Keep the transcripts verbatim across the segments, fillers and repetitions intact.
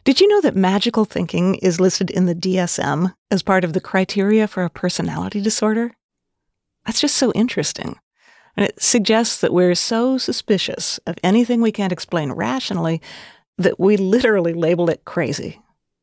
Did you know that magical thinking is listed in the D S M as part of the criteria for a personality disorder? That's just so interesting. And it suggests that we're so suspicious of anything we can't explain rationally that we literally label it crazy.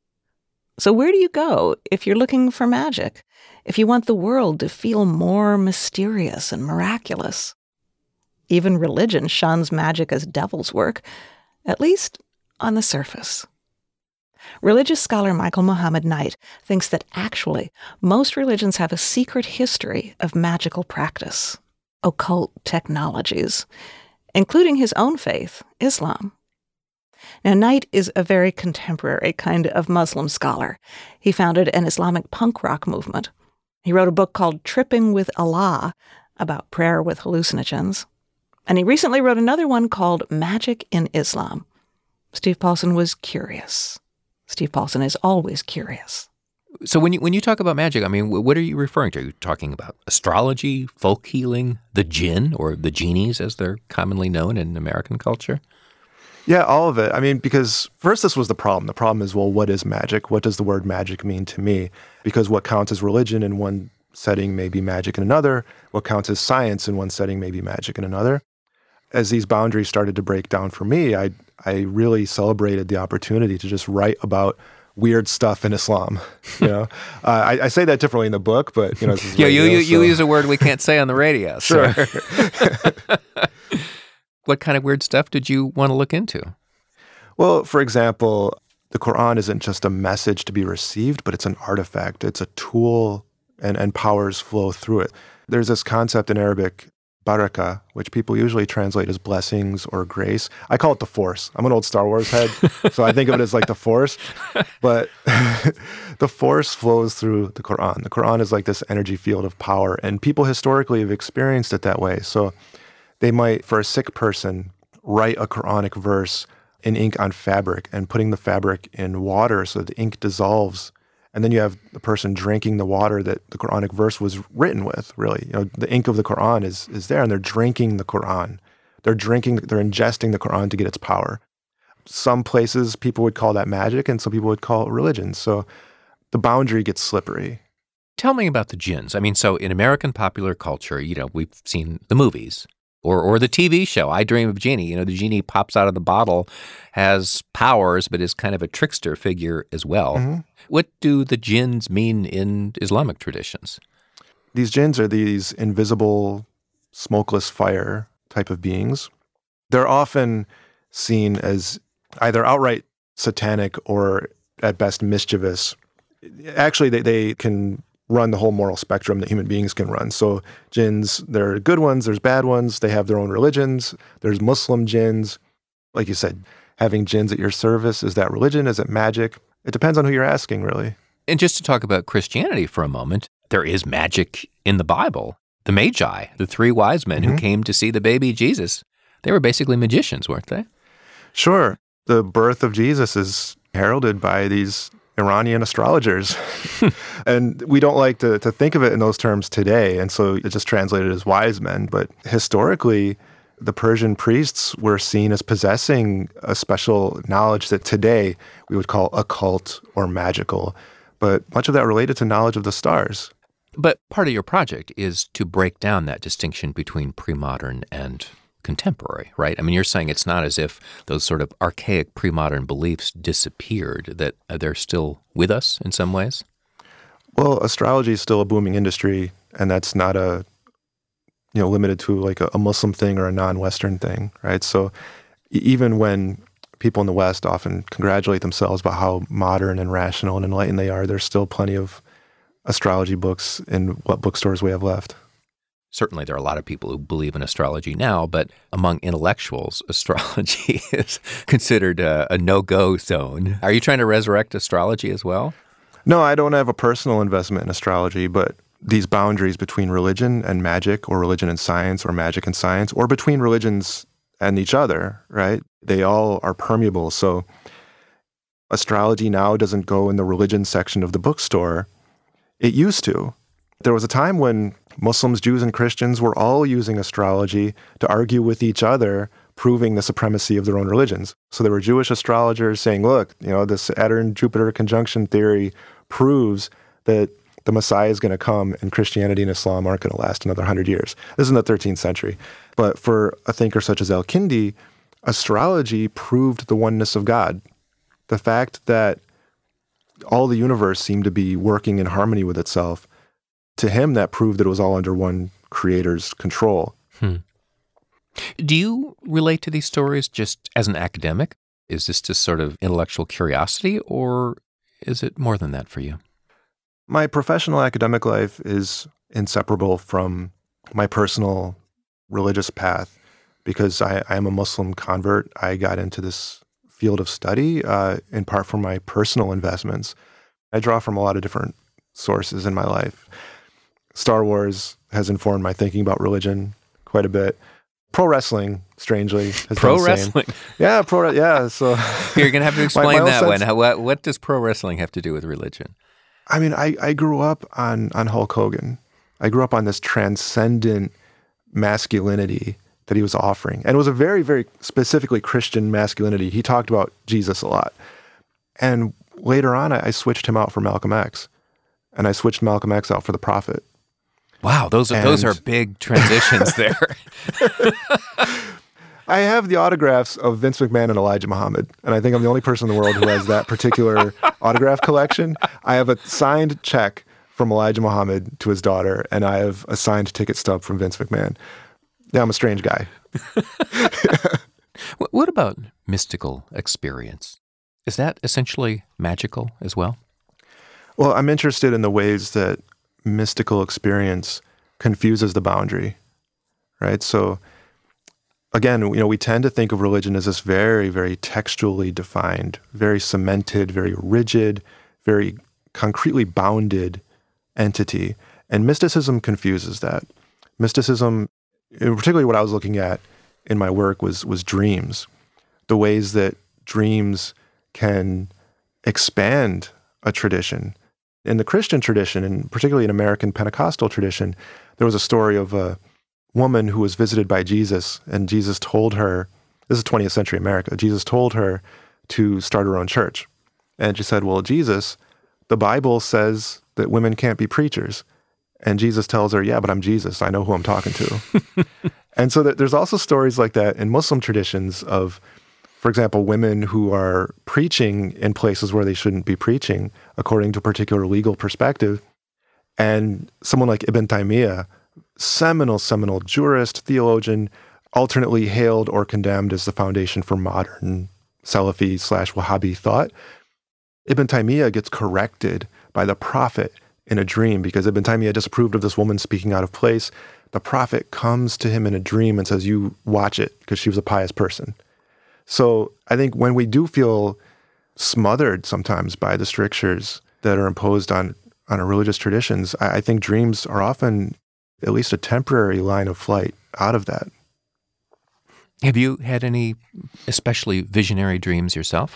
So where do you go if you're looking for magic, if you want the world to feel more mysterious and miraculous? Even religion shuns magic as devil's work, at least on the surface. Religious scholar Michael Muhammad Knight thinks that actually most religions have a secret history of magical practice, occult technologies, including his own faith, Islam. Now, Knight is a very contemporary kind of Muslim scholar. He founded an Islamic punk rock movement. He wrote a book called Tripping with Allah about prayer with hallucinogens. And he recently wrote another one called Magic in Islam. Steve Paulson was curious. Steve Paulson is always curious. So when you when you talk about magic, I mean, what are you referring to? Are you talking about astrology, folk healing, the jinn, or the genies as they're commonly known in American culture? Yeah, all of it. I mean, because first this was the problem. The problem is, well, what is magic? What does the word magic mean to me? Because what counts as religion in one setting may be magic in another. What counts as science in one setting may be magic in another. As these boundaries started to break down for me, I I really celebrated the opportunity to just write about weird stuff in Islam. You know, uh, I, I say that differently in the book, but you know, this is yeah, radio, you you, so. you use a word we can't say on the radio. Sure. So. What kind of weird stuff did you want to look into? Well, for example, the Quran isn't just a message to be received, but it's an artifact. It's a tool, and, and powers flow through it. There's this concept in Arabic, barakah, which people usually translate as blessings or grace. I call it the Force. I'm an old Star Wars head, so I think of it as like the Force. But the Force flows through the Quran. The Quran is like this energy field of power, and people historically have experienced it that way. So they might, for a sick person, write a Quranic verse in ink on fabric and putting the fabric in water so the ink dissolves. And then you have the person drinking the water that the Quranic verse was written with, really. You know, the ink of the Quran is is there, and they're drinking the Quran. They're drinking, they're ingesting the Quran to get its power. Some places people would call that magic, and some people would call it religion. So the boundary gets slippery. Tell me about the jinns. I mean, so in American popular culture, you know, we've seen the movies. Or or the T V show, I Dream of Jeannie. You know, the genie pops out of the bottle, has powers, but is kind of a trickster figure as well. Mm-hmm. What do the jinns mean in Islamic traditions? These jinns are these invisible, smokeless fire type of beings. They're often seen as either outright satanic or at best mischievous. Actually, they, they can run the whole moral spectrum that human beings can run. So jinns, there are good ones, there's bad ones, they have their own religions, there's Muslim jinns. Like you said, having jinns at your service, is that religion, is it magic? It depends on who you're asking, really. And just to talk about Christianity for a moment, there is magic in the Bible. The Magi, the three wise men mm-hmm. who came to see the baby Jesus, they were basically magicians, weren't they? Sure. The birth of Jesus is heralded by these Iranian astrologers. And we don't like to, to think of it in those terms today, and so it's just translated as wise men. But historically, the Persian priests were seen as possessing a special knowledge that today we would call occult or magical. But much of that related to knowledge of the stars. But part of your project is to break down that distinction between pre-modern and contemporary, right? I mean, you're saying it's not as if those sort of archaic pre-modern beliefs disappeared, that they're still with us in some ways? Well, astrology is still a booming industry, and that's not a, you know, limited to like a, a Muslim thing or a non-Western thing, right? So even when people in the West often congratulate themselves about how modern and rational and enlightened they are, there's still plenty of astrology books in what bookstores we have left. Certainly there are a lot of people who believe in astrology now, but among intellectuals, astrology is considered a, a no-go zone. Are you trying to resurrect astrology as well? No, I don't have a personal investment in astrology, but these boundaries between religion and magic, or religion and science, or magic and science, or between religions and each other, right? They all are permeable. So astrology now doesn't go in the religion section of the bookstore. It used to. There was a time when Muslims, Jews, and Christians were all using astrology to argue with each other proving the supremacy of their own religions. So there were Jewish astrologers saying, look, you know, this Saturn-Jupiter conjunction theory proves that the Messiah is going to come and Christianity and Islam aren't going to last another hundred years. This is in the thirteenth century. But for a thinker such as Al-Kindi, astrology proved the oneness of God. The fact that all the universe seemed to be working in harmony with itself, to him that proved that it was all under one creator's control. Hmm. Do you relate to these stories just as an academic? Is this just sort of intellectual curiosity, or is it more than that for you? My professional academic life is inseparable from my personal religious path because I, I am a Muslim convert. I got into this field of study uh, in part from my personal investments. I draw from a lot of different sources in my life. Star Wars has informed my thinking about religion quite a bit. Pro wrestling, strangely, has pro done the wrestling. Same. Yeah, pro. Yeah, so you're gonna have to explain my, my that sense, one. How, what, what does pro wrestling have to do with religion? I mean, I, I grew up on on Hulk Hogan. I grew up on this transcendent masculinity that he was offering, and it was a very, very specifically Christian masculinity. He talked about Jesus a lot, and later on, I, I switched him out for Malcolm X, and I switched Malcolm X out for the Prophet. Wow, those are and, those are big transitions there. I have the autographs of Vince McMahon and Elijah Muhammad, and I think I'm the only person in the world who has that particular autograph collection. I have a signed check from Elijah Muhammad to his daughter, and I have a signed ticket stub from Vince McMahon. Yeah, I'm a strange guy. What about mystical experience? Is that essentially magical as well? Well, I'm interested in the ways that mystical experience confuses the boundary, right? So again, you know, we tend to think of religion as this very, very textually defined, very cemented, very rigid, very concretely bounded entity. And mysticism confuses that. Mysticism, particularly what I was looking at in my work was was dreams, the ways that dreams can expand a tradition. In the Christian tradition, and particularly in American Pentecostal tradition, there was a story of a woman who was visited by Jesus, and Jesus told her, this is twentieth century America, Jesus told her to start her own church. And she said, well, Jesus, the Bible says that women can't be preachers. And Jesus tells her, yeah, but I'm Jesus. I know who I'm talking to. And so there's also stories like that in Muslim traditions of, for example, women who are preaching in places where they shouldn't be preaching, according to a particular legal perspective. And someone like Ibn Taymiyyah, seminal, seminal jurist, theologian, alternately hailed or condemned as the foundation for modern Salafi slash Wahhabi thought. Ibn Taymiyyah gets corrected by the Prophet in a dream because Ibn Taymiyyah disapproved of this woman speaking out of place. The Prophet comes to him in a dream and says, you watch it, because she was a pious person. So I think when we do feel smothered sometimes by the strictures that are imposed on, on our religious traditions, I, I think dreams are often at least a temporary line of flight out of that. Have you had any especially visionary dreams yourself?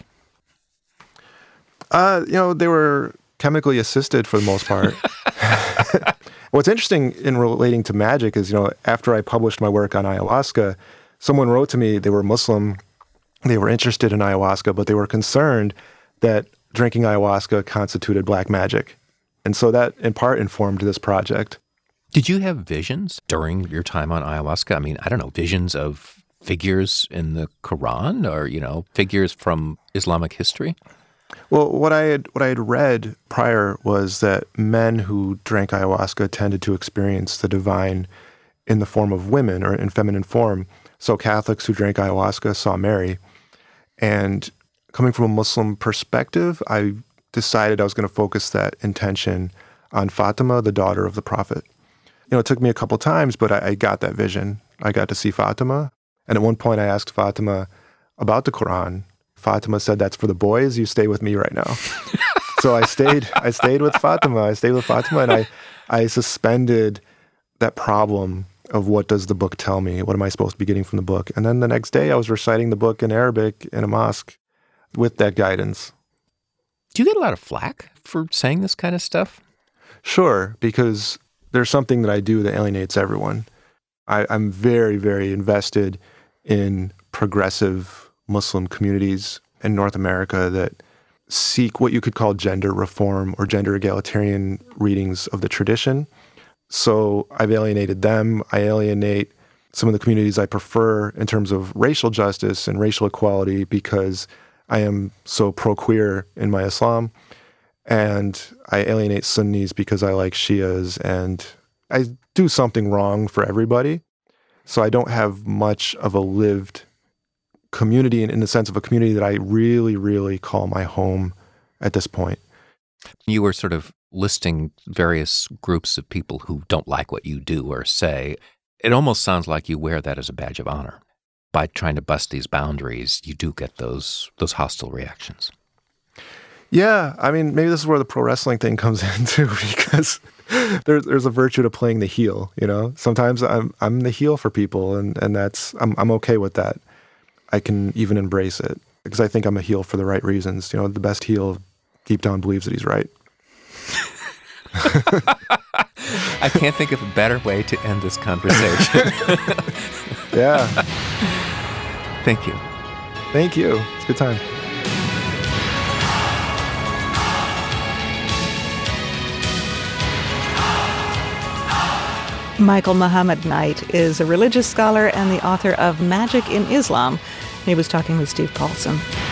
Uh, you know, they were chemically assisted for the most part. What's interesting in relating to magic is, you know, after I published my work on ayahuasca, someone wrote to me, they were Muslim, they were interested in ayahuasca, but they were concerned that drinking ayahuasca constituted black magic. And so that in part informed this project. Did you have visions during your time on ayahuasca? I mean, I don't know, visions of figures in the Quran or, you know, figures from Islamic history? Well, what I had what I had read prior was that men who drank ayahuasca tended to experience the divine in the form of women or in feminine form. So Catholics who drank ayahuasca saw Mary. And coming from a Muslim perspective, I decided I was going to focus that intention on Fatima, the daughter of the Prophet. You know, it took me a couple times, but I, I got that vision. I got to see Fatima. And at one point I asked Fatima about the Quran. Fatima said, that's for the boys, you stay with me right now. So I stayed I stayed with Fatima. I stayed with Fatima and I, I suspended that problem of what does the book tell me? What am I supposed to be getting from the book? And then the next day I was reciting the book in Arabic in a mosque with that guidance. Do you get a lot of flack for saying this kind of stuff? Sure, because there's something that I do that alienates everyone. I, I'm very, very invested in progressive Muslim communities in North America that seek what you could call gender reform or gender egalitarian readings of the tradition. So I've alienated them. I alienate some of the communities I prefer in terms of racial justice and racial equality because I am so pro-queer in my Islam. And I alienate Sunnis because I like Shias, and I do something wrong for everybody. So I don't have much of a lived community in, in the sense of a community that I really, really call my home at this point. You were sort of listing various groups of people who don't like what you do or say. It almost sounds like you wear that as a badge of honor. By trying to bust these boundaries, you do get those those hostile reactions. Yeah, I mean, maybe this is where the pro wrestling thing comes in too, because there's there's a virtue to playing the heel. You know, sometimes I'm I'm the heel for people, and and that's I'm I'm okay with that. I can even embrace it because I think I'm a heel for the right reasons. You know, the best heel deep down believes that he's right. I can't think of a better way to end this conversation. Yeah. Thank you. Thank you. It's a good time. Michael Muhammad Knight is a religious scholar and the author of Magic in Islam. He was talking with Steve Paulson.